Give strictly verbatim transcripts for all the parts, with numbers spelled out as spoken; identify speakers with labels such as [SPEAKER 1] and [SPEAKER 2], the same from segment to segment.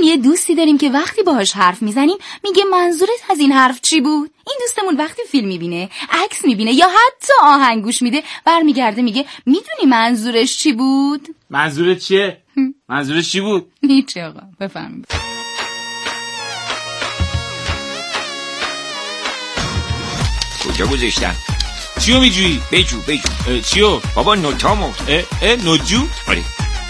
[SPEAKER 1] یه دوستی داریم که وقتی باهاش حرف میزنیم میگه منظورت از این حرف چی بود؟ این دوستمون وقتی فیلم میبینه، عکس میبینه یا حتی آهنگ گوش میده، برمیگرده میگه میدونی منظورش چی بود؟
[SPEAKER 2] منظورت چیه؟ منظورش چی بود؟
[SPEAKER 1] هیچ آقا، بفهمید.
[SPEAKER 3] کجا گذاشتم؟
[SPEAKER 2] چیو میجویی؟
[SPEAKER 3] بجو بجو.
[SPEAKER 2] چیو؟
[SPEAKER 3] بابا نوتامو.
[SPEAKER 2] اه اه نوجو؟
[SPEAKER 3] آره.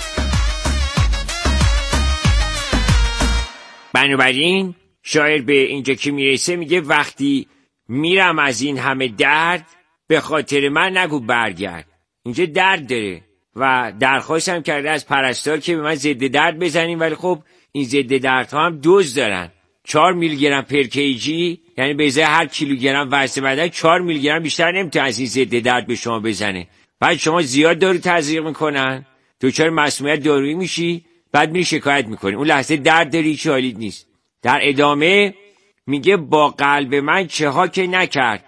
[SPEAKER 3] بنابراین شاعر به اینجا که میرسه میگه وقتی میرم از این همه درد به خاطر من نگو برگرد. اینجا درد داره و درخواستم کرده از پرستار که به من ضد درد بزنیم، ولی خب این ضد دردها هم دوز دارن. چهار میلی گرم پر کیجی، یعنی به ازای هر کیلوگرم وزن بدن چهار میلی گرم بیشتر نمیتونه از این ضد درد به شما بزنه. بعد شما زیاد دارو تزریق میکنن، دچار مسمومیت دارویی میشی، بعد میری شکایت میکنی. اون لحظه درد داری، هیچ حالیت نیست. در ادامه میگه با قلب من چه ها که نکرد،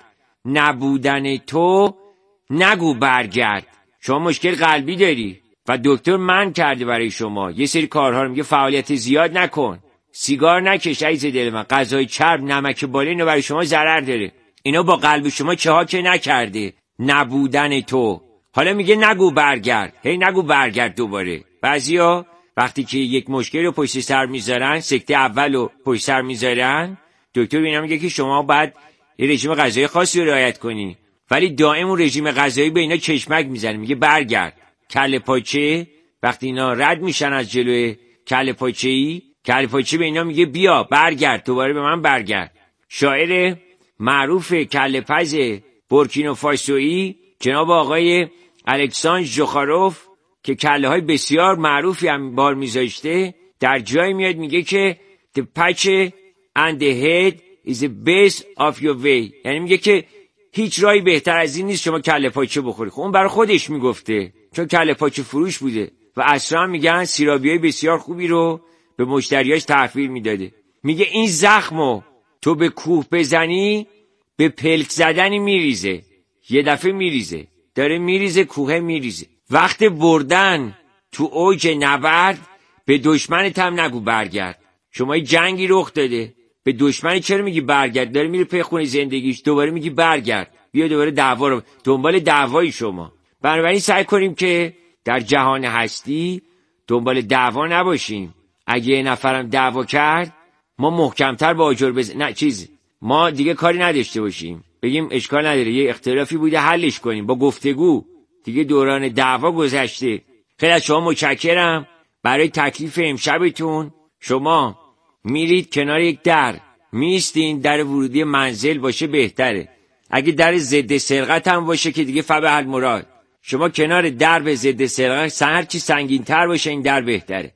[SPEAKER 3] نبودن تو نگو برگرد. شما مشکل قلبی داری و دکتر من کرده برای شما یه سری کارها رو، میگه فعالیت زیاد نکن، سیگار نکش عزیز دل من، غذای چرب، نمک بالا، اینا برای شما ضرر داره. اینا با قلب شما چه ها که نکرده، نبودن تو. حالا میگه نگو برگرد، هی نگو برگرد دوباره. بعضیا وقتی که یک مشکل رو پشت سر میذارن، سکته اول رو پشت سر میذارن، دکتر اینا میگه که شما باید یه رژیم غذایی خاصی رو رعایت کنی، ولی دائم اون رژیم غذایی به اینا چشمک میزنه. میگه برگرد. کله پاچه وقتی اینا رد میشن از جلوی کله پاچه‌ای، کله پاچه به اینا میگه بیا برگرد، دوباره به من برگرد. شاعر معروف کله پز بورکینافاسویی جناب آقای الکساندر ژوخاروف که کله های بسیار معروفی هم بار میذاشته، در جای میاد میگه که the patch and the head is the best of your way، یعنی میگه که هیچ راهی بهتر از این نیست شما کله پاچه بخوری. خب اون برای خودش میگفته چون کله پاچه فروش بوده و اصلا میگن سیرابیای بسیار خوبی رو به مشتریاش تحویل میداده. میگه این زخمو تو به کوه بزنی به پلک زدنی میریزه، یه دفعه میریزه، داره میریزه، کوه میریزه. وقت بردن تو اوج نبرد به دشمنت هم نگو برگرد. شما جنگی رخ داده، به دشمن چرا میگی برگرد؟ داره میره پی خونه زندگیش، دوباره میگی برگرد، بیا دوباره دعوا رو دنبال دعوای شما. بنابراین سعی کنیم که در جهان هستی دنبال دعوا نباشیم. اگه یه نفرم دعوا کرد ما محکمتر با آجر بزن نه چیز ما دیگه کاری نداشته باشیم، بگیم اشکال نداره، یه اختلافی بوده حلش کنیم با گفتگو، دیگه دوران دعوا گذشته. خیلی از شما متشکرم برای تکلیف امشبتون. شما میرید کنار یک در میستین، در ورودی منزل باشه بهتره. اگه در ضد سرقت هم باشه که دیگه فبه المراد. شما کنار در به ضد سرقت هر چی سنگین تر باشه این در بهتره.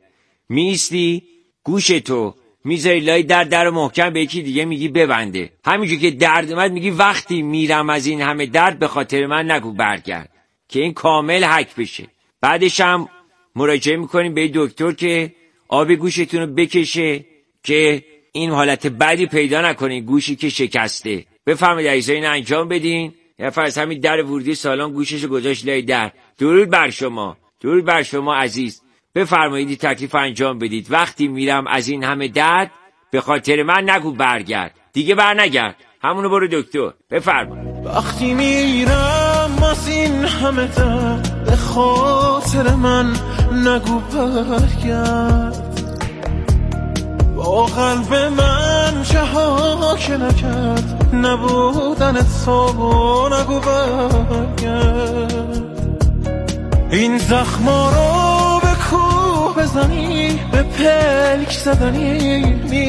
[SPEAKER 3] میستی گوشتو میذاری لای در، در محکم به یکی دیگه میگی ببنده. همینجور که درد اومد میگی وقتی میرم از این همه درد به خاطر من نگو برگرد، که این کامل حک بشه. بعدش هم مراجعه میکنیم به دکتر که آب گوشتون رو بکشه که این حالت بدی پیدا نکنه، گوشی که شکسته. بفرمایید عزیزا اینو انجام بدین. یا فرض همین در ورودی سالن گوششو گذاشت لای در. درود بر شما، درود بر شما عزیز. بفرمایید تکلیف انجام بدید. وقتی میرم از این همه درد به خاطر من نگو برگرد، دیگه بر نگرد، همونو برو دکتر. بفرمایید.
[SPEAKER 4] وقتی میرم از این همه درد به خاطر من نگو برگرد، با قلب من چه ها که نکرد، نبودن تو نگو برگرد. این زخما رو به کوه بزنی به پلک زدنی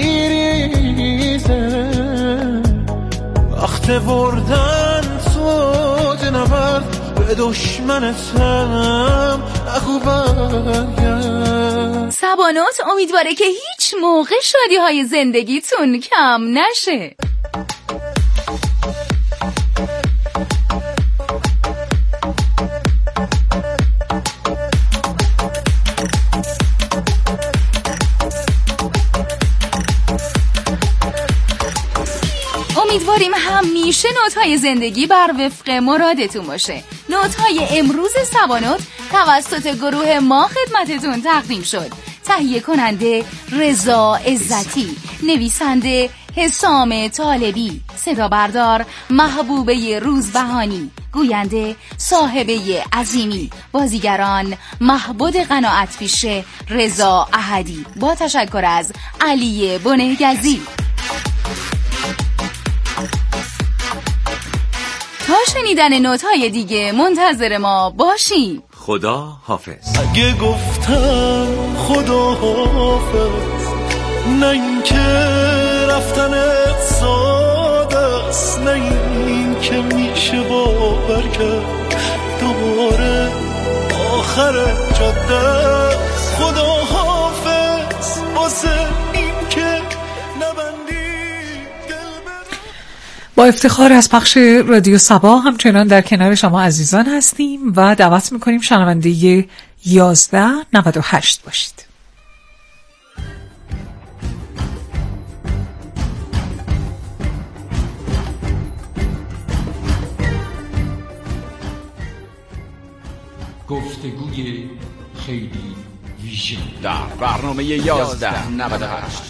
[SPEAKER 4] میریزه، وقت بردن تو جنبرد به دشمنتم نگو برگرد.
[SPEAKER 1] سبانات امیدواره که هیچ موقع شادی های زندگیتون کم نشه. امیدواریم همیشه نوت‌های زندگی بر وفق مرادتون باشه. نوت‌های امروز سبانات توسط گروه ما خدمتتون تقدیم شد. تهیه کننده رضا عزتی، نویسنده حسام طالبی، صدا بردار محبوبه روزبهانی، گوینده صاحبه عظیمی، بازیگران محبود قناعت پیشه، رضا احدی، با تشکر از علی بنهگزی. تا شنیدن نوت‌های دیگه منتظر ما باشیم.
[SPEAKER 2] خدا حافظ.
[SPEAKER 4] اگه گفتم خدا حافظ، نه این که رفتنت ساده است، نه این که میشه باور کرد دوباره آخر جاده است. خدا حافظ واسه این که نبندی دل بر...
[SPEAKER 5] با افتخار از پخش رادیو صبا همچنان در کنار شما عزیزان هستیم و دعوت میکنیم شنونده یازده نود و هشت باشید.
[SPEAKER 6] گفتگوی خیلی ویژه
[SPEAKER 7] در برنامه یازده نود و هشت.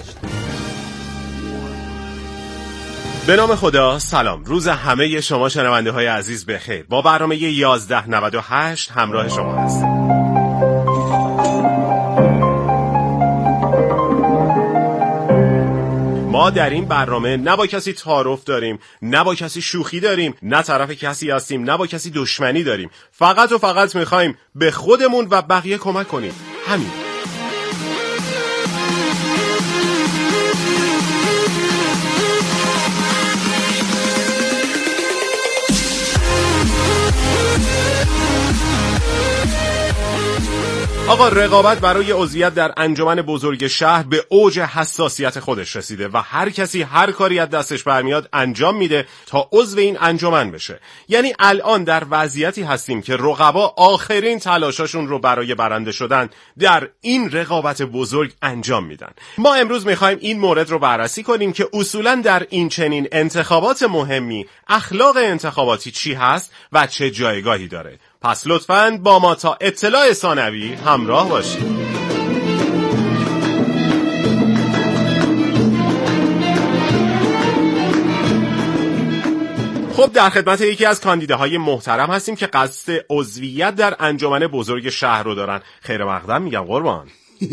[SPEAKER 8] به نام خدا، سلام. روز همه شما شنونده های عزیز بخیر. با برنامه یازده نود و هشت همراه شما هستم. ما در این برنامه نه با کسی تعارف داریم، نه با کسی شوخی داریم، نه طرف کسی هستیم، نه با کسی دشمنی داریم. فقط و فقط میخوایم به خودمون و بقیه کمک کنیم. همین. آقا، رقابت برای عضویت در انجمن بزرگ شهر به اوج حساسیت خودش رسیده و هر کسی هر کاری از دستش برمیاد انجام میده تا عضو این انجمن بشه. یعنی الان در وضعیتی هستیم که رقبا آخرین تلاشاشون رو برای برنده شدن در این رقابت بزرگ انجام میدن. ما امروز میخوایم این مورد رو بررسی کنیم که اصولاً در این چنین انتخابات مهمی اخلاق انتخاباتی چی هست و چه جایگاهی داره. پس لطفاً با ما تا اطلاع ثانوی همراه باشید. خب، در خدمت یکی از کاندیداهای محترم هستیم که قصد عضویت در انجمن بزرگ شهر رو دارن. خیر مقدم میگم قربان.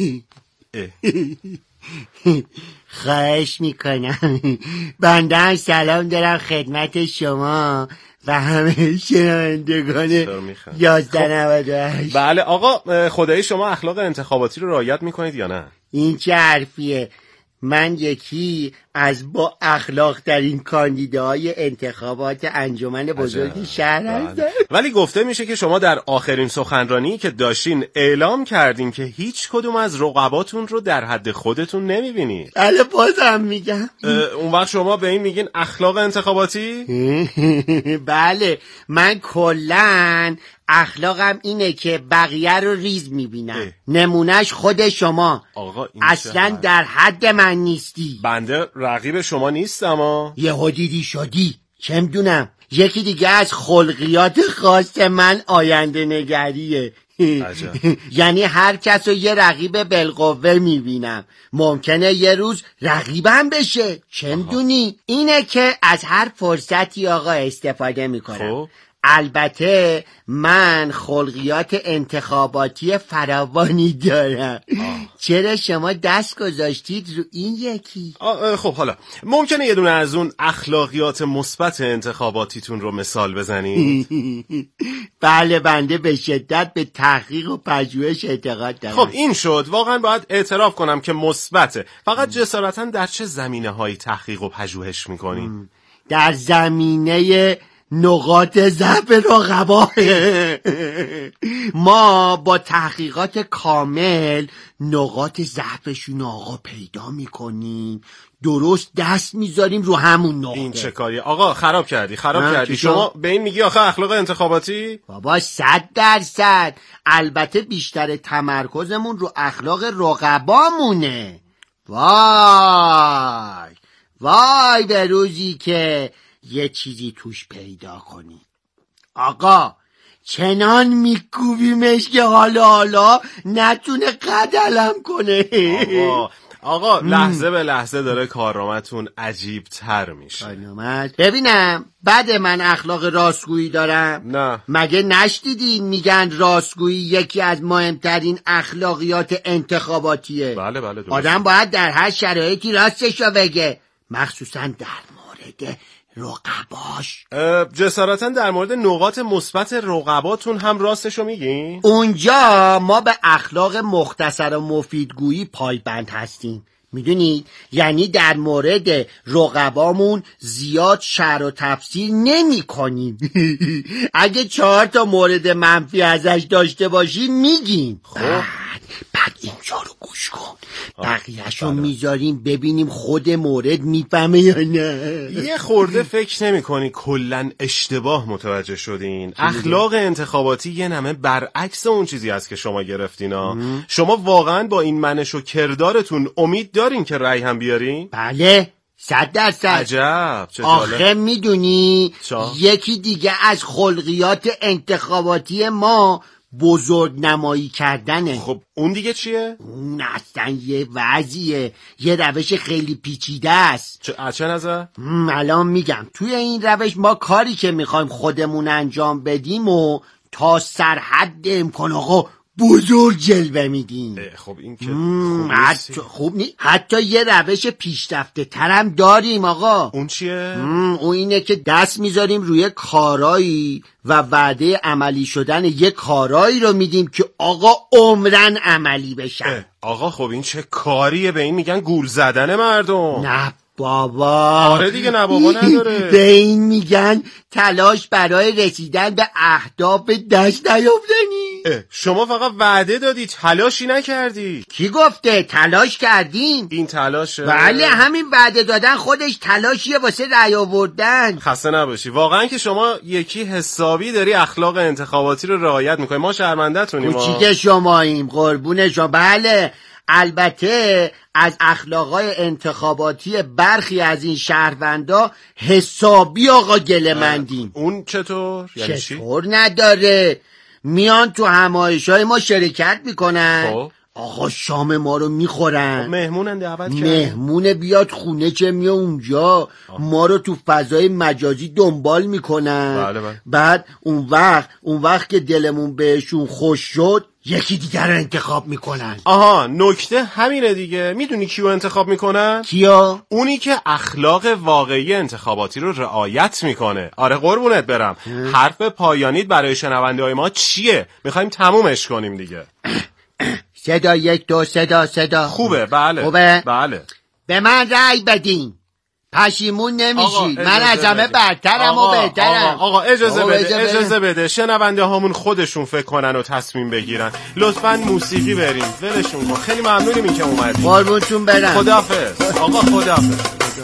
[SPEAKER 9] خواهش میکنم. بنده سلام دارم خدمت شما و همه شنوندگان یازده نود و هشت.
[SPEAKER 8] بله آقا، خدای شما اخلاق انتخاباتی رو رعایت میکنید یا نه؟
[SPEAKER 9] این چه حرفیه؟ من یکی از با اخلاق ترین کاندیداهای انتخابات انجمن بزرگ شهر هستم.
[SPEAKER 8] ولی گفته میشه که شما در آخرین سخنرانی که داشتین اعلام کردین که هیچ کدوم از رقباتون رو در حد خودتون نمیبینید.
[SPEAKER 9] بله، بازم میگم.
[SPEAKER 8] اون وقت شما به این میگین اخلاق انتخاباتی؟
[SPEAKER 9] بله، من کلن اخلاقم اینه که بقیه رو ریز میبینم. نمونهش خود شما.
[SPEAKER 8] آقا
[SPEAKER 9] اصلا در حد من نیستی.
[SPEAKER 8] بنده رقیب شما نیستم ها.
[SPEAKER 9] یهو دیدی شدی، چه میدونم. یکی دیگه از خلقیات خاص من آینده نگریه. یعنی هر کس رو یه رقیب بالقوه میبینم. ممکنه یه روز رقیبم بشه، چه میدونی. اینه که از هر فرصتی آقا استفاده میکنم. خب. البته من خلقیات انتخاباتی فراوانی دارم. آه. چرا شما دست گذاشتید رو این یکی؟
[SPEAKER 8] خب حالا ممکنه یه دونه از اون اخلاقیات مثبت انتخاباتیتون رو مثال بزنید؟
[SPEAKER 9] بله، بنده به شدت به تحقیق و پژوهش اعتقاد دارم.
[SPEAKER 8] خب این شد. واقعا باید اعتراف کنم که مثبته. فقط جسارتاً در چه زمینه‌هایی تحقیق و پژوهش می‌کنید؟
[SPEAKER 9] در زمینه نقاط ضعف رقبا. ما با تحقیقات کامل نقاط ضعفشون آقا پیدا میکنیم، درست دست میذاریم رو همون نقطه.
[SPEAKER 8] این چه کاریه آقا؟ خراب کردی خراب کردی. شما به این میگی آخه اخلاق انتخاباتی؟
[SPEAKER 9] بابا صد درصد. البته بیشتر تمرکزمون رو اخلاق رقبامونه. وای وای به روزی که یه چیزی توش پیدا کنی. آقا چنان میکوبیمش که حالا حالا نتونه قدلم کنه.
[SPEAKER 8] آقا آقا لحظه به لحظه داره کارنامه‌تون عجیب تر میشه.
[SPEAKER 9] کارنامه ببینم بعد من اخلاق راستگویی دارم؟
[SPEAKER 8] نه.
[SPEAKER 9] مگه نشنیدین میگن راستگویی یکی از مهمترین اخلاقیات انتخاباتیه؟
[SPEAKER 8] بله بله درست.
[SPEAKER 9] آدم باید در هر شرایطی راستشو بگه، مخصوصا در مورد رقباش.
[SPEAKER 8] جسارتا در مورد نقاط مثبت رقباتون هم راستشو میگین؟
[SPEAKER 9] اونجا ما به اخلاق مختصر و مفیدگویی پایبند هستیم، میدونید؟ یعنی در مورد رقبامون زیاد شرح و تفسیر نمی کنیم. اگه چهار تا مورد منفی ازش داشته باشیم میگیم. خب بعد اینجا رو گوش کن، بقیه‌شو میذاریم ببینیم خود مورد میفهمه یا نه.
[SPEAKER 8] یه خورده فکر نمی کنی کلن اشتباه متوجه شدین؟ اخلاق انتخاباتی یه نمه برعکس اون چیزی هست که شما گرفتینا. شما واقعا با این منش و کردارتون امید دارین که رأی هم بیارین؟
[SPEAKER 9] بله صد درصد.
[SPEAKER 8] عجب چه جالب.
[SPEAKER 9] آخه میدونی یکی دیگه از خلقیات انتخاباتی ما بزرگ نمایی کردنه.
[SPEAKER 8] خب اون دیگه چیه؟
[SPEAKER 9] اون اصلا یه وضعیه، یه روش خیلی پیچیده است.
[SPEAKER 8] چه چه نظر؟
[SPEAKER 9] الان میگم. توی این روش ما کاری که میخوایم خودمون انجام بدیم و تا سرحد امکان آقا بزرگ جلوه میدیم.
[SPEAKER 8] خب این که
[SPEAKER 9] خوب حتی خوب نی حتی یه روش پیشرفته ترم داریم آقا.
[SPEAKER 8] اون چیه؟
[SPEAKER 9] اون اینه که دست میذاریم روی کارایی و وعده عملی شدن یه کارایی رو میدیم که آقا عمرن عملی بشن.
[SPEAKER 8] آقا خب این چه کاریه؟ به این میگن گول زدن مردم.
[SPEAKER 9] نه بابا.
[SPEAKER 8] آره دیگه نه بابا نداره.
[SPEAKER 9] به این میگن تلاش برای رسیدن به اهداف دست نیافتنی.
[SPEAKER 8] شما فقط وعده دادی، تلاشی نکردی.
[SPEAKER 9] کی گفته؟ تلاش کردیم.
[SPEAKER 8] این تلاشه؟
[SPEAKER 9] بله همین وعده دادن خودش تلاشیه واسه رأی آوردن.
[SPEAKER 8] خسته نباشی واقعا که شما یکی حسابی داری اخلاق انتخاباتی رو رعایت میکنی. ما شرمنده‌تونیم.
[SPEAKER 9] کوچیک شماییم قربون شما. بله البته از اخلاقای انتخاباتی برخی از این شهروندا حسابی آقا گله‌مندیم.
[SPEAKER 8] اون چطور؟
[SPEAKER 9] یعنی چطور نداره؟ میان تو همایش‌های ما شرکت میکنن.
[SPEAKER 8] خب
[SPEAKER 9] آقا شام ما رو میخورن.
[SPEAKER 8] مهمونن دعوت کردن.
[SPEAKER 9] مهمونه بیاد خونه چه میاد اونجا. آه. ما رو تو فضای مجازی دنبال میکنن.
[SPEAKER 8] بله بله.
[SPEAKER 9] بعد اون وقت اون وقت که دلمون بهشون خوش شد یکی دیگر رو انتخاب میکنن.
[SPEAKER 8] آها نکته همینه دیگه. میدونی کیو انتخاب میکنن؟
[SPEAKER 9] کیا؟
[SPEAKER 8] اونی که اخلاق واقعی انتخاباتی رو رعایت میکنه. آره قربونت برم. حرف پایانیت برای شنونده های ما چیه؟ میخوایم تمومش کنیم دیگه.
[SPEAKER 9] صدا یک دو صدا صدا
[SPEAKER 8] خوبه. بله
[SPEAKER 9] خوبه؟
[SPEAKER 8] بله.
[SPEAKER 9] به من رأی بدین پشیمون نمیشی. من از همه برترم و بهترم.
[SPEAKER 8] آقا, آقا اجازه آقا بده اجازه, اجازه بده شنونده هامون خودشون فکر کنن و تصمیم بگیرن. لطفاً موسیقی بریم ولشون کن. خیلی ممنونیم این که اومدید.
[SPEAKER 9] قربونتون برم.
[SPEAKER 8] خداحافظ آقا خداحافظ.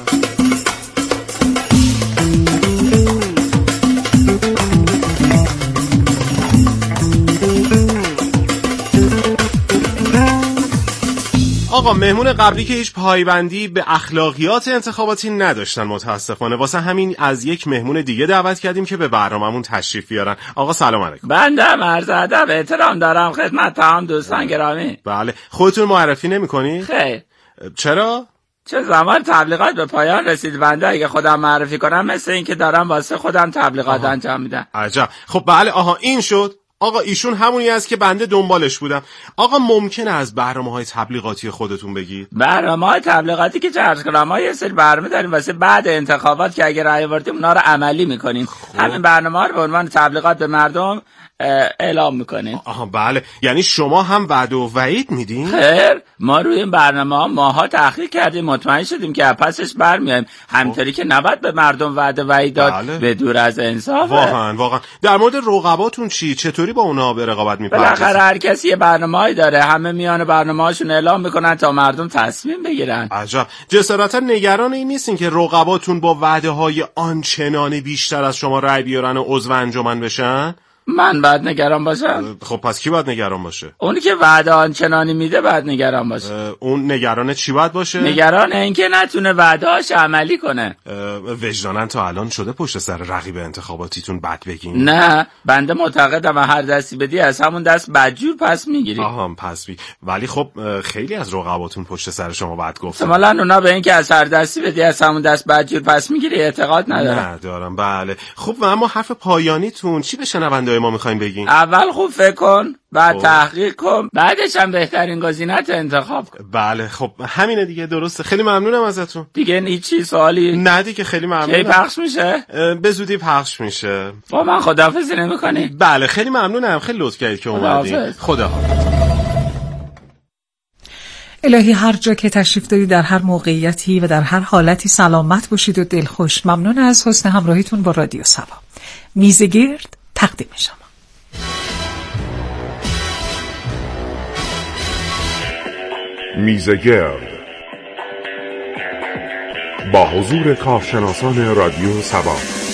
[SPEAKER 8] آقا مهمون قبلی که هیچ پایبندی به اخلاقیات انتخاباتی نداشتن متاسفانه، واسه همین از یک مهمون دیگه دعوت کردیم که به برنامه‌مون تشریف بیارن. آقا سلام علیکم.
[SPEAKER 10] بنده عرض ادب احترام دارم خدمت تمام دوستان گرامی.
[SPEAKER 8] بله خودتون معرفی نمی‌کنی؟
[SPEAKER 10] خیر.
[SPEAKER 8] چرا؟
[SPEAKER 10] چه زمان تبلیغات به پایان رسید بنده اگه خودم معرفی کنم مثل این که دارم واسه خودم تبلیغات آها. انجام میدم.
[SPEAKER 8] عجب. خب بله آها این شد. آقا ایشون همونی است که بنده دنبالش بودم. آقا ممکنه از برنامه‌های تبلیغاتی خودتون بگید؟
[SPEAKER 10] برنامه‌های تبلیغاتی که چه عرض کنم ما یه سری برنامه داریم واسه بعد انتخابات که اگه رأی آوردیم اونا رو عملی میکنیم. همین برنامه‌ها رو به عنوان تبلیغات به مردم اعلام میکنیم.
[SPEAKER 8] آها بله یعنی شما هم وعده و وعید میدین؟
[SPEAKER 10] خیر ما روی این برنامه‌ها ماها تحقیق کردیم مطمئن شدیم که پسش برمیایم. همینطوری که نباید به مردم وعده وعید داد بله. به دور از انصاف.
[SPEAKER 8] واقعا واقعا. در مورد رقباتون چی؟ چطوری با اونا به رقابت میپردازید؟
[SPEAKER 10] بالاخره هر کسی یه برنامه‌ای داره. همه میان برنامه‌هاشون اعلام میکنن تا مردم تصمیم بگیرن.
[SPEAKER 8] عجب. جسارتا نگران این نیستین که رقباتون با وعده‌های آنچنانی بیشتر از شما رأی بیارن و عضو انجمن بشن؟
[SPEAKER 10] من باید نگران باشم؟
[SPEAKER 8] خب پس کی باید نگران باشه؟
[SPEAKER 10] اونی که وعده آنچنانی میده باید نگران باشه.
[SPEAKER 8] اون نگران چی باید باشه؟
[SPEAKER 10] نگران اینکه نتونه وعده‌اش عملی کنه.
[SPEAKER 8] وجدانن تا الان شده پشت سر رقیب انتخاباتیتون بد بگین؟
[SPEAKER 10] نه، بنده معتقدم هر دستی بدی از همون دست بدجور پس میگیری.
[SPEAKER 8] آها پس بی. ولی خب خیلی از رقباتون پشت سر شما بد گفتن.
[SPEAKER 10] احتمالاً اونا به اینکه از هر دستی بدی از همون دست بدجور پس میگیری اعتقاد ندارم.
[SPEAKER 8] نه دارم. بله خب و اما حرف پایانیتون چی به شنونده‌های ما میخواین بگین؟
[SPEAKER 10] اول خوب فکر کن، بعد خب. تحقیق کن، بعدش هم بهترین گزینه‌ت انتخاب کن.
[SPEAKER 8] بله خب همینه دیگه. درسته. خیلی ممنونم ازتون.
[SPEAKER 10] دیگه هیچی سوالی؟
[SPEAKER 8] نه دیگه خیلی ممنونم.
[SPEAKER 10] کی پخش میشه؟
[SPEAKER 8] به زودی پخش میشه.
[SPEAKER 10] با من خداحافظی نمی‌کنی؟
[SPEAKER 8] بله خیلی ممنونم. خیلی لطف کردید که اومدید. خداحافظ.
[SPEAKER 5] الهی هر جا که تشریف دارید در هر موقعیتی و در هر حالتی سلامت باشید و دلخوش. ممنون از حسن همراهیتون با رادیو صبا. میزگرد تقدیم شما.
[SPEAKER 11] میزگرد با حضور کارشناسان رادیو صبا.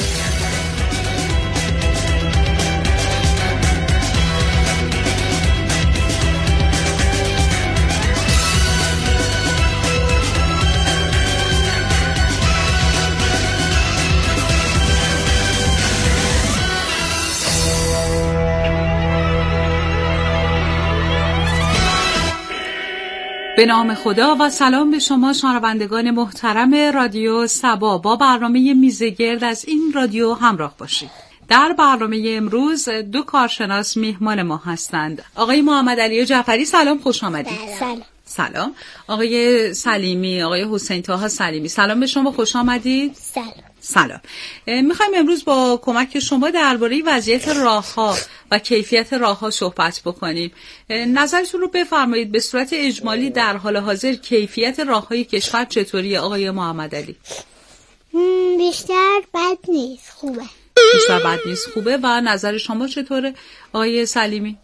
[SPEAKER 5] به نام خدا و سلام به شما شنوندگان محترم رادیو صبا. با برنامه میزگرد از این رادیو همراه باشید. در برنامه امروز دو کارشناس میهمان ما هستند. آقای محمد علی جعفری سلام، خوش آمدید.
[SPEAKER 12] سلام.
[SPEAKER 5] سلام. آقای سلیمی، آقای حسین طه سلیمی سلام به شما، خوش آمدید.
[SPEAKER 12] سلام.
[SPEAKER 5] سلام. میخوایم امروز با کمک شما درباره وضعیت راه‌ها و کیفیت راه‌ها صحبت بکنیم. نظرتون رو بفرمایید به صورت اجمالی در حال حاضر کیفیت راه‌های کشور چطوریه آقای محمد علی؟
[SPEAKER 12] بیشتر بد نیست، خوبه.
[SPEAKER 5] بیشتر بد نیست، خوبه. و نظر شما چطوره آقای سلیمی؟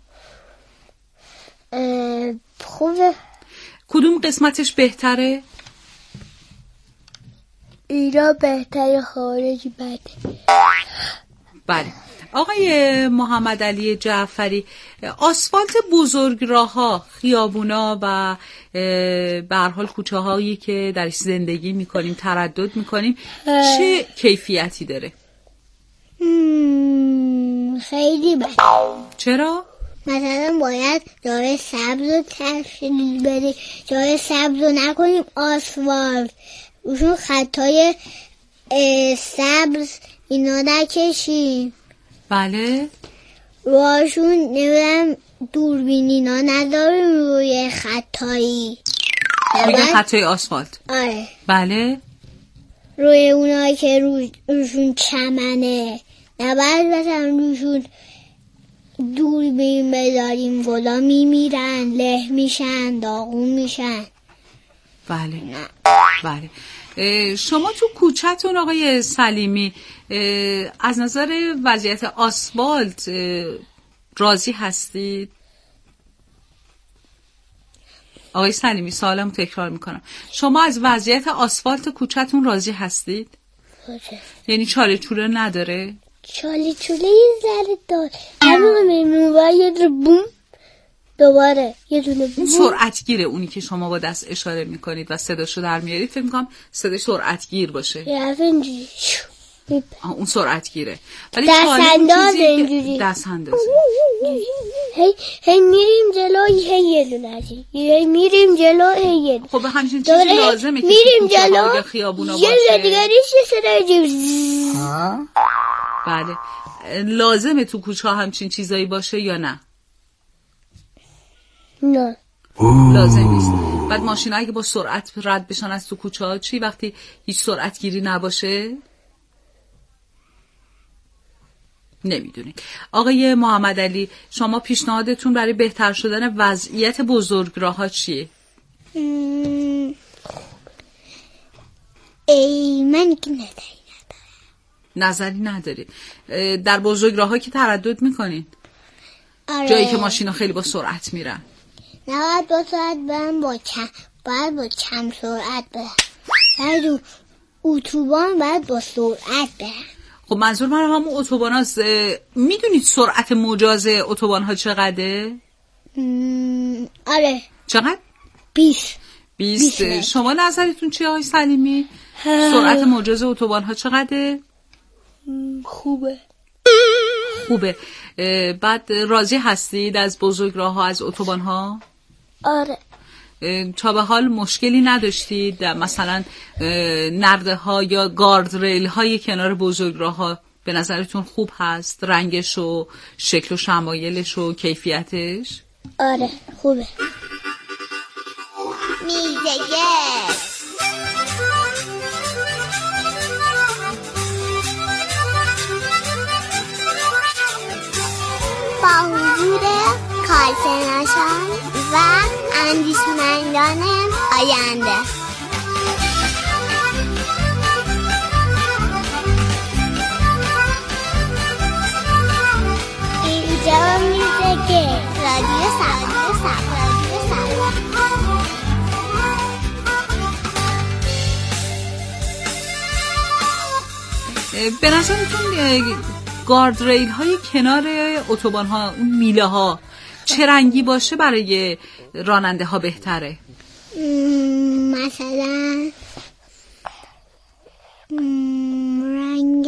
[SPEAKER 12] خوبه.
[SPEAKER 5] کدوم قسمتش بهتره؟
[SPEAKER 12] ایران بهتره، خارجی بده.
[SPEAKER 5] بله. آقای محمد علی جعفری، آسفالت بزرگراه‌ها، خیابونا و به هر حال کوچه‌هایی که درش زندگی می‌کنیم، تردد می‌کنیم، چه کیفیتی داره؟
[SPEAKER 12] خیلی بده.
[SPEAKER 5] چرا؟
[SPEAKER 12] مثلا باید جای سبز رو تشکیل بدیم، جای سبز رو نکنیم آسفالت، اوشون خطای سبز اینا نکشیم.
[SPEAKER 5] بله.
[SPEAKER 12] روشون نمیدونم دوربینی اینا نداریم روی خطایی،
[SPEAKER 5] روی خطای آسفالت.
[SPEAKER 12] آره.
[SPEAKER 5] بله.
[SPEAKER 12] روی اونایی که روی روشون چمنه نباید مثلا روشون دوربین بذاریم، گلا میمیرن، له میشن، داغون میشن.
[SPEAKER 5] بله. بله. شما تو کوچه‌تون آقای سلیمی از نظر وضعیت آسفالت راضی هستید؟ آقای سلیمی سوالم تکرار میکنم، شما از وضعیت آسفالت کوچه‌تون راضی هستید؟
[SPEAKER 12] راضی.
[SPEAKER 5] یعنی چاله چوله نداره؟
[SPEAKER 12] چاله چوله یه ذره داره، همون میمونه یه دونه بوم دوباره یه دونه بوم.
[SPEAKER 5] سرعتگیره اونی که شما با دست اشاره میکنید و صداشو در میارید، فکر میکنم صدای سرعتگیر باشه.
[SPEAKER 12] یه اینجوری
[SPEAKER 5] اون سرعتگیره. ولی
[SPEAKER 12] دست انداز اینجوری
[SPEAKER 5] دست انداز
[SPEAKER 12] هی هی میریم جلو، هی یه دونه هی میریم جلو، هی یه دونه.
[SPEAKER 5] خب همچین چیزی لازمه که
[SPEAKER 12] میریم جلو
[SPEAKER 5] خیابونا
[SPEAKER 12] باشه. یه دیگریش یه صدای
[SPEAKER 5] بله. لازمه تو کوچه ها همچین چیزایی باشه یا نه؟
[SPEAKER 12] نه
[SPEAKER 5] لازم نیست. بعد ماشینا اگه با سرعت رد بشن از تو کوچه ها چی وقتی هیچ سرعت گیری نباشه؟ نمیدونی. آقای محمد علی، شما پیشنهادتون برای بهتر شدن وضعیت بزرگراه ها چیه؟
[SPEAKER 12] ای من که نداری
[SPEAKER 5] نظری نداری. در بزرگراه ها که تردد میکنین؟
[SPEAKER 12] آره.
[SPEAKER 5] جایی که ماشینا خیلی با سرعت میرن.
[SPEAKER 12] نباید با سرعت برن، با کم باید با کم سرعت برن. باید اتوبان باید با سرعت برن.
[SPEAKER 5] خب منظور من همون اتوبان هاست. میدونید سرعت مجاز اتوبان ها چقدره؟
[SPEAKER 12] م... آره
[SPEAKER 5] چقدر؟
[SPEAKER 12] بیست
[SPEAKER 5] بیست. شما نظرتون چیه آقای سلیمی؟ سرعت مجاز اتوبان ها چقدره؟
[SPEAKER 12] خوبه
[SPEAKER 5] خوبه. بعد راضی هستید از بزرگراه ها، از اتوبان ها؟
[SPEAKER 12] آره.
[SPEAKER 5] تا به حال مشکلی نداشتید مثلا نرده ها یا گارد ریل های کنار بزرگراه ها به نظرتون خوب هست؟ رنگش و شکل و شمایلش و کیفیتش؟
[SPEAKER 12] آره خوبه. میزگرد با حضور کارشناسان و اندیشمندان آینده اینجا میزگرد رادیو سبا رادیو سبا.
[SPEAKER 5] به نظرتون گارد ریل های کنار اتوبان ها، اون میله ها چه رنگی باشه برای راننده ها بهتره؟
[SPEAKER 12] مثلا رنگ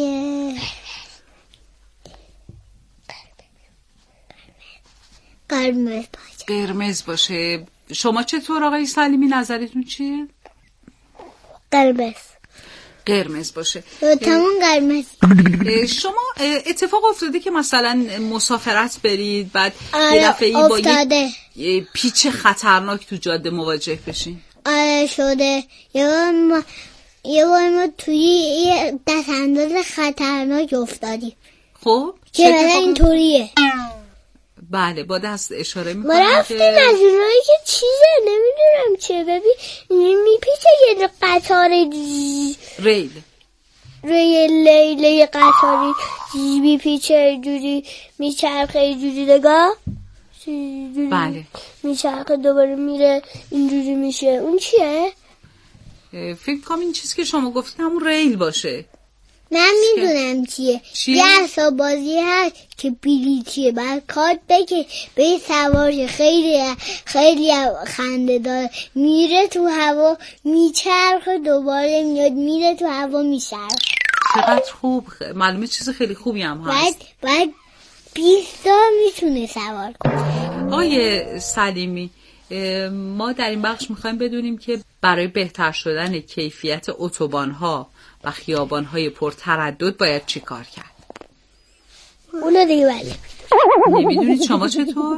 [SPEAKER 12] قرمز باشه.
[SPEAKER 5] قرمز باشه. شما چطور آقای سلیمی نظرتون چیه؟
[SPEAKER 12] قرمز
[SPEAKER 5] قرمز باشه.
[SPEAKER 12] تمام قرمز.
[SPEAKER 5] شما اتفاق افتاده که مثلا مسافرت برید بعد
[SPEAKER 12] آره
[SPEAKER 5] یه دفعه با
[SPEAKER 12] یه
[SPEAKER 5] پیچ خطرناک تو جاده مواجه بشین؟
[SPEAKER 12] آره شده. یه بار ما یه بار ما توی یه دست انداز خطرناک افتادیم.
[SPEAKER 5] خب
[SPEAKER 12] که مثلا اینطوریه.
[SPEAKER 5] بله با دست اشاره میکنم.
[SPEAKER 12] ما رفتیم از اونایی که چیزه نمیدونم چه ببین میپیچه یه قطار
[SPEAKER 5] ریل
[SPEAKER 12] ریل لیله قطاری میپیچه جوری میچرخه جوری نگاه
[SPEAKER 5] بله
[SPEAKER 12] میچرخه دوباره میره اینجوری میشه. اون چیه؟
[SPEAKER 5] فکر کنم این چیزی که شما گفتید همون ریل باشه.
[SPEAKER 12] من میدونم چیه. یه اصاب بازی هست که بلیتیه بعد کارت بگه به سوارش خیلی خیلی خنده داره میره تو هوا میچرخه دوباره میاد میره تو هوا میچرخه.
[SPEAKER 5] چقدر خوب. معلومه چیز خیلی خوبی هم هست.
[SPEAKER 12] بعد بعد بیست تا میتونه سوار کنه.
[SPEAKER 5] آقای سلیمی ما در این بخش میخوایم بدونیم که برای بهتر شدن کیفیت اتوبان‌ها و خیابان‌های پرتردد باید چی کار کرد؟
[SPEAKER 12] اونو دیگه بله
[SPEAKER 5] نمیدونید شما چطور؟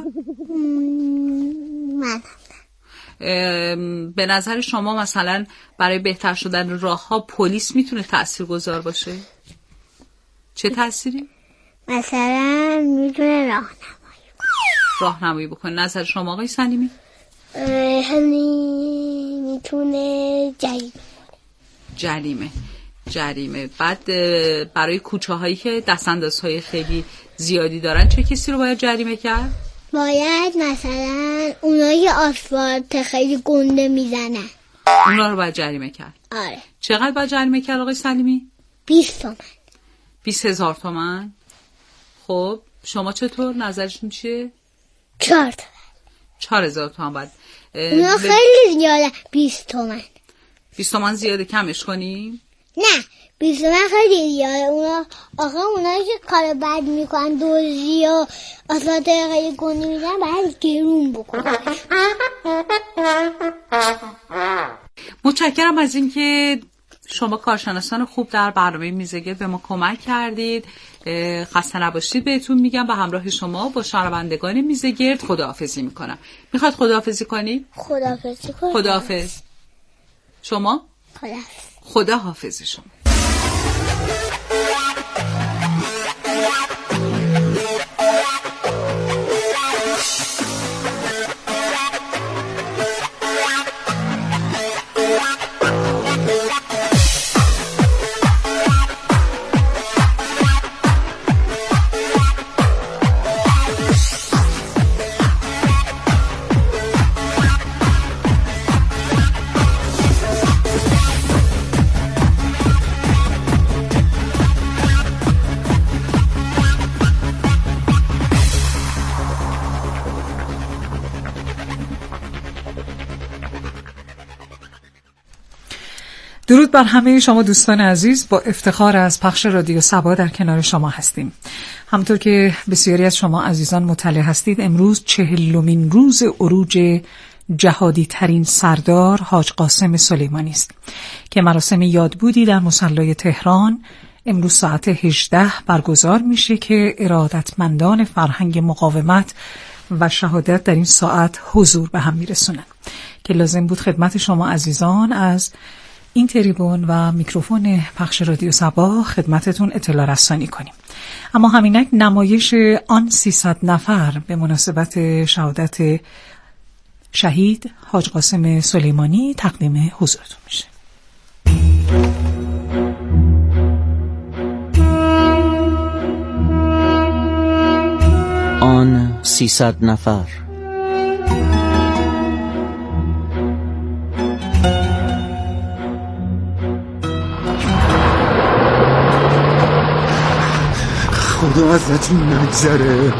[SPEAKER 12] من
[SPEAKER 5] به نظر شما مثلا برای بهتر شدن راه‌ها پلیس میتونه تاثیرگذار باشه؟ چه تأثیری؟
[SPEAKER 12] مثلا میتونه راهنمایی
[SPEAKER 5] راهنمایی بکنه. نظر شما آقای سلیمی؟
[SPEAKER 12] همین میتونه جریمه
[SPEAKER 5] جریمه جریمه. بعد برای کوچه هایی که دستاندازهای خیلی زیادی دارن چه کسی رو باید جریمه کرد؟
[SPEAKER 12] باید مثلا اونایی آسفالت خیلی گنده میزنن
[SPEAKER 5] اونا رو باید جریمه کرد.
[SPEAKER 12] آره.
[SPEAKER 5] چقدر باید جریمه کرد آقای سلیمی؟
[SPEAKER 12] بیست تومن.
[SPEAKER 5] بیست هزار تومن. خب شما چطور نظرشون چیه؟
[SPEAKER 12] چهار تومن.
[SPEAKER 5] چهار هزار تومن باید.
[SPEAKER 12] اونا ب... خیلی زیاده. بیست تومن.
[SPEAKER 5] بیست تومن زیاده کمش کنیم؟
[SPEAKER 12] نه بیست تومن خیلی زیاده. اونا آخه اونایی که کار بد میکنن دوزی و آسفالت خیلی گنده میزنن باید گرون بکنن.
[SPEAKER 5] متشکرم از اینکه شما کارشناسان خوب در برنامه میزگرد به ما کمک کردید. خسته نباشید بهتون میگم. به همراه شما با شنوندگان میزگرد خداحافظی میکنم. میخواد خداحافظی کنی؟
[SPEAKER 12] خداحافظی کنی.
[SPEAKER 5] خداحافظ. شما؟
[SPEAKER 12] خداحافظ.
[SPEAKER 5] خداحافظ شما. درود بر همه شما دوستان عزیز. با افتخار از پخش رادیو صبا در کنار شما هستیم. همطور که بسیاری از شما عزیزان مطلع هستید، امروز چهلمین روز عروج جهادی ترین سردار حاج قاسم سلیمانی است که مراسم یادبودی در مصلی تهران امروز ساعت هجده برگزار میشه که ارادتمندان فرهنگ مقاومت و شهادت در این ساعت حضور به هم میرسونن که لازم بود خدمت شما عزیزان از این تریبون و میکروفون پخش رادیو صبا خدمتتون اطلاع رسانی کنیم. اما همینک نمایش آن سیصد نفر به مناسبت شهادت شهید حاج قاسم سلیمانی تقدیم حضورتون میشه.
[SPEAKER 13] آن سیصد نفر.
[SPEAKER 9] خدا ازتون نگذره.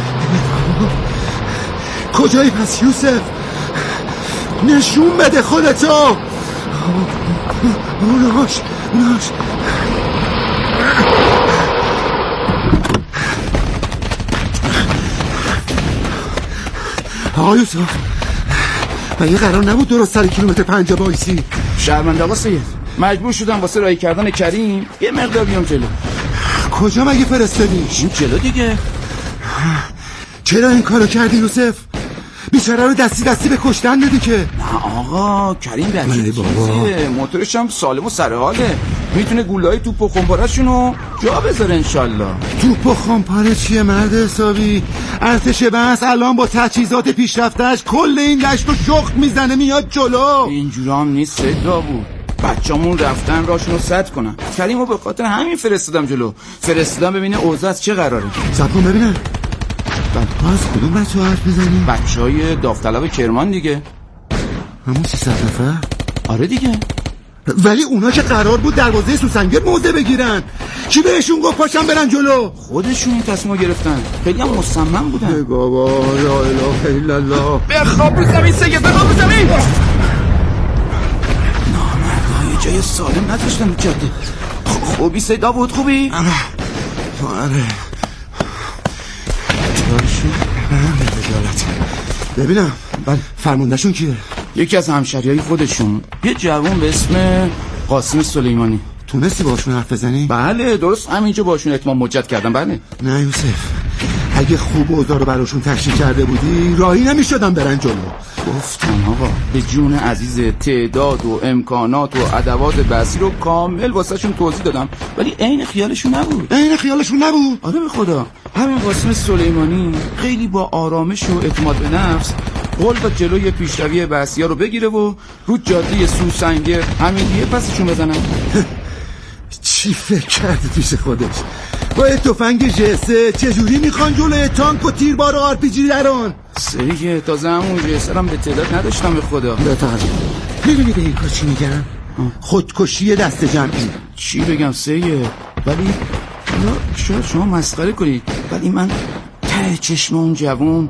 [SPEAKER 9] کجایی پس یوسف؟ نشون بده خودتو. اوناش اوناش آقا یوسف، مگه قرار نبود درست سر کیلومتر پنجاه بایسی؟
[SPEAKER 14] شرمنده آقا سید، مجبور شدم واسه راهی کردن کریم یه مقدار بیام جلو.
[SPEAKER 9] کجا مگه فرستادیش؟
[SPEAKER 14] این جلو دیگه.
[SPEAKER 9] چرا این کارو کردی یوسف؟ بیچاره رو دستی دستی به کشتن دادی که.
[SPEAKER 14] نه آقا، کریم بچه چیزیه، موتورش هم سالم و سرحاله، میتونه گوله‌های توپ و خمپاره‌شونو جا بذاره انشالله.
[SPEAKER 9] توپ و خمپاره چیه مرد حسابی؟ ارتش بس الان با تجهیزات پیشرفتش کل این دشت رو شخم میزنه میاد جلو.
[SPEAKER 14] اینجورا هم نیست سید داوود، بچه‌مون رفتن راشونو سد کنن. کریمو به خاطر همین فرستادم جلو، فرستادم ببینه اوضاع از چه قراره.
[SPEAKER 9] صبر کن ببینم. بعد از کدوم بچه ها حرف میزنی؟
[SPEAKER 14] بچه های داوطلب کرمان دیگه.
[SPEAKER 9] همون سیصد نفر؟
[SPEAKER 14] آره دیگه.
[SPEAKER 9] ولی اونا که قرار بود دروازه سوسنگر موضع بگیرن، کی بهشون گفت پاشن برن جلو؟
[SPEAKER 14] خودشون این تصمیم گرفتن، خیلی هم مصمم بودن.
[SPEAKER 9] ای بابا لا اله الا الله.
[SPEAKER 14] بخواب رو زمین سگه، بخواب رو زمین. نامردا یه جای سالم نداشتن رو جاده. خوبی سید داوود؟ خوبی؟
[SPEAKER 9] آره آره ببینم. بله فرموندهشون کیه؟
[SPEAKER 14] یکی از همشهریای خودشون، یه جوان به اسم قاسم سلیمانی.
[SPEAKER 9] تونستی باشون حرف بزنی؟
[SPEAKER 14] بله درست همینجا باشون اتمام مجد کردم. بله.
[SPEAKER 9] نه یوسف، اگه خوب اوضاع رو براشون تشریح کرده بودی راهی نمیشدن برن جلو.
[SPEAKER 14] گفتم آقا به جون عزیز تعداد و امکانات و ادوات بحثی رو کامل واسه شون توضیح دادم، ولی عین خیالشون نبود.
[SPEAKER 9] عین خیالشون نبود؟
[SPEAKER 14] آره به خدا. همین قاسم سلیمانی خیلی با آرامش و اعتماد به نفس قول داد جلوی پیشروی بحثی‌ها رو بگیره و رو جاده سوسنگر همینجوری پسشون بزنن.
[SPEAKER 9] چی فکر کرده پیش خودش؟ با تفنگ جسه چجوری میخوان جلوی تانک و تیربار و آر پی جی دران؟
[SPEAKER 14] سریگه تازه همون جسه هم به تعداد نداشتم به خدا.
[SPEAKER 9] بتاقه میدونی به این کار چی میگن؟ خودکشی دست جمعی.
[SPEAKER 14] چی بگم سیه، ولی شاید شما مسخره کنید، ولی من ته چشم اون جوون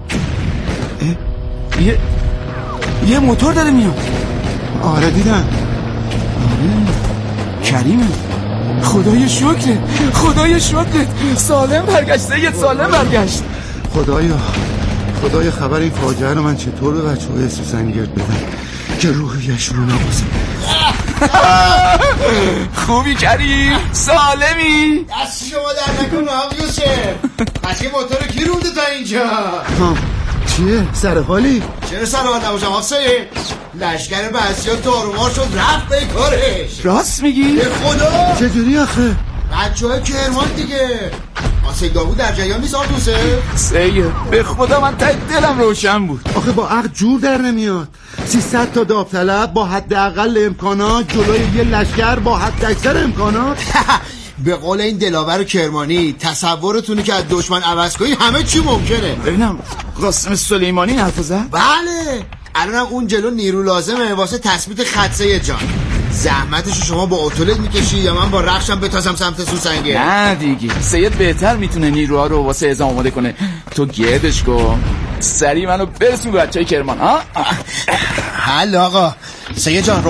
[SPEAKER 14] یه یه موتور داره میاد.
[SPEAKER 9] آره دیدم.
[SPEAKER 14] آره کریمه. خدای شکره، خدای شکره، سالم برگشت سید، سالم برگشت.
[SPEAKER 9] خدایا خدایا خبر این فاجعه رو من چطور به بچه های سوسنگرد بدم که روحیشون رو نبازم.
[SPEAKER 14] خوبی کریم؟ سالمی؟
[SPEAKER 15] دست شما در نکن آقا یوسف. قصی موتور کی رونده تا اینجا؟
[SPEAKER 9] چیه؟ سر حالی؟
[SPEAKER 15] چرا سر حال نباشم آفسه؟ لشکر بحثیات دارومار شد رفت به کارش.
[SPEAKER 14] راست میگی؟
[SPEAKER 15] به خدا.
[SPEAKER 9] چجوری آخه؟
[SPEAKER 15] بچه های کرمان دیگه. آسه داوود در جریان نیست آقا یوسف؟
[SPEAKER 14] سیه به خدا من ته دلم روشن بود.
[SPEAKER 9] آخه با عقل جور در نمیاد. سیصد تا داوطلب با حداقل امکانات جلوی یه لشکر با حد اکثر امکانات.
[SPEAKER 15] به قول این دلاور کرمانی تصورتونه که از دشمن عوض کنی همه چی ممکنه.
[SPEAKER 14] ببینم قاسم سلیمانی حرف زد؟
[SPEAKER 15] بله الانم اون جلو نیرو لازمه واسه تثبیت خدسه جان. زحمتشو شما با اتولیت میکشی یا من با رخشم بتازم سمت سوسنگه؟
[SPEAKER 14] نه دیگه سید بهتر میتونه نیروها رو واسه اعزام آماده کنه. تو گردش کن سری منو برسون به بچهای کرمان. ها
[SPEAKER 15] حل آقا. سید جان